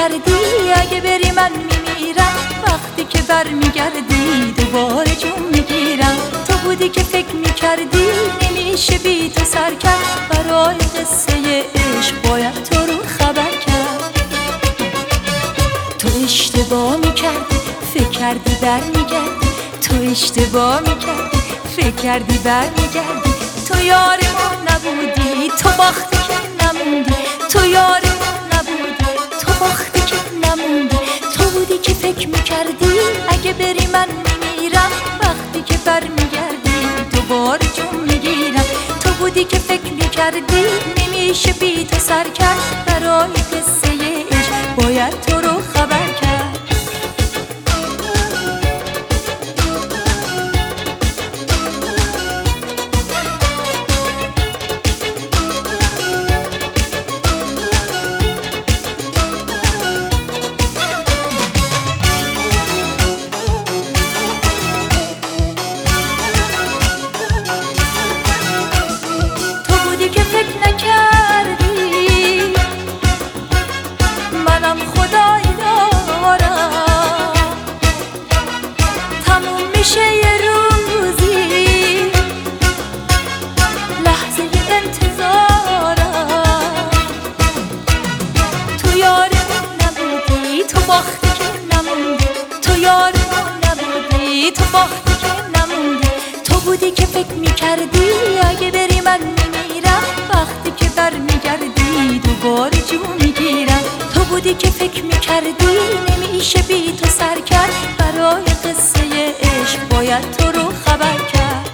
میکردی اگه بری من میمیرم. وقتی که برمیگردی دوباره جون میگیرم. تو بودی که فکر میکردی نمیشه بی تو سر کرد. برای قصه عشق باید تو رو خبر کرد. تو اشتباه میکردی فکر کردی برمیگردی. تو اشتباه میکردی فکر کردی برمیگردی. تو یار ما نبودی تو باختی که نموندی. تو یار ما نبودی تو باختی که نموندی. تو بودی که فکر میکردی اگه بری من میمیرم. وقتی که برمیگردی دوباره جون میگیرم. تو بودی که فکر میکردی نمیشه بی تو سر کرد. برای قصه عشق باید تو رو خبر کرد. منم خدایی دارم تموم میشه یه روزی. لحظه انتظارم. تو یار من نبودی تو باختی که نموندی. تو یار من نبودی تو باختی که نموندی. تو بودی که فکر میکردی اگه بری من میمیرم. وقتی که برمیگردی دوباره جون میگیرم. تو بودی که فکر میکردی نمیشه بی تو سر کرد. برای قصه عشق باید تو رو خبر کرد.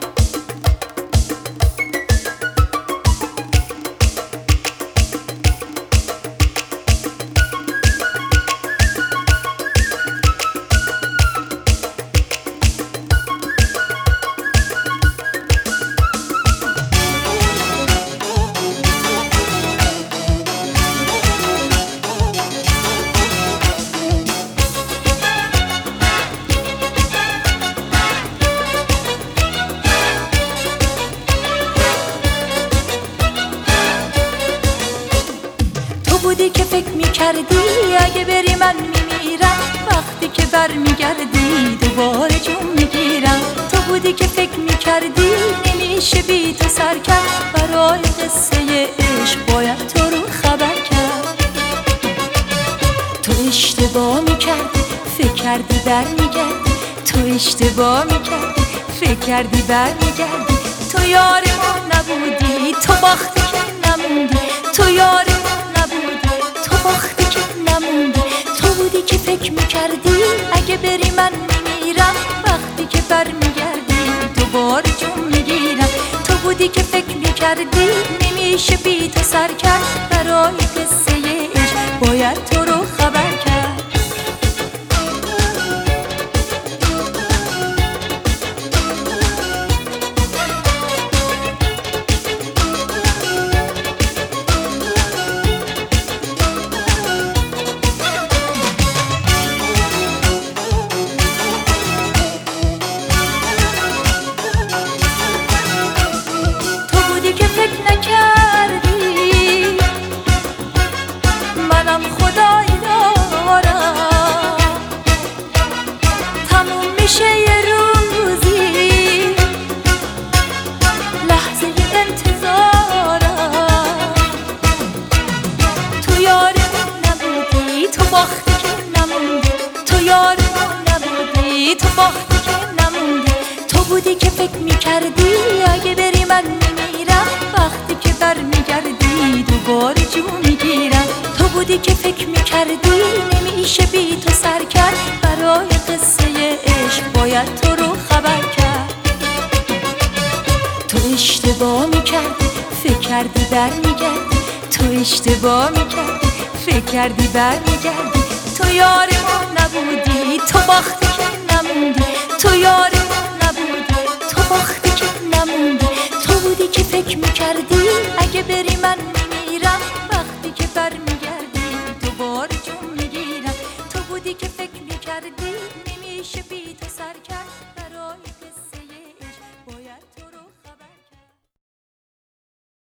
بودی که فکر میکردی اگه بری من میمیرم. وقتی که برمیگردی دوباره جون میگیرم. تو بودی که فکر میکردی نمیشه بی تو سر کرد. برای قصه عشق باید تو رو خبر کرد. تو اشتباه میکردی فکر کردی برمیگردی. تو اشتباه میکردی فکر کردی برمیگردی. تو یار ما نبودی تو باختی که نموندی. تو یار باختی که نموندی. تو بودی که فکر میکردی اگه بری من میمیرم. وقتی که برمیگردی دوباره جون میگیرم. تو بودی که فکر میکردی نمیشه بی تو سر کرد. برای قصه عشق باید تو رو خبر کرد. منم خدایی دارم تموم میشه یه روزی. لحظه انتظارم. تو یار من نبودی تو باختی که نموندی. تو یار من نبودی تو باختی که نموندی. تو بودی که فکر میکردی اگه بری من میمیرم. وقتی که برمیگردی دوباره جون میگیرم. تو بودی که فکر میکردی نمیشه بی تو سر کرد. برای قصه عشق باید تو رو خبر کرد. تو اشتباه میکردی فکر کردی برمیگردی. تو اشتباه میکردی فکر کردی برمیگردی. تو یار ما نبودی تو باختی که نموندی. تو یار ما نبودی تو باختی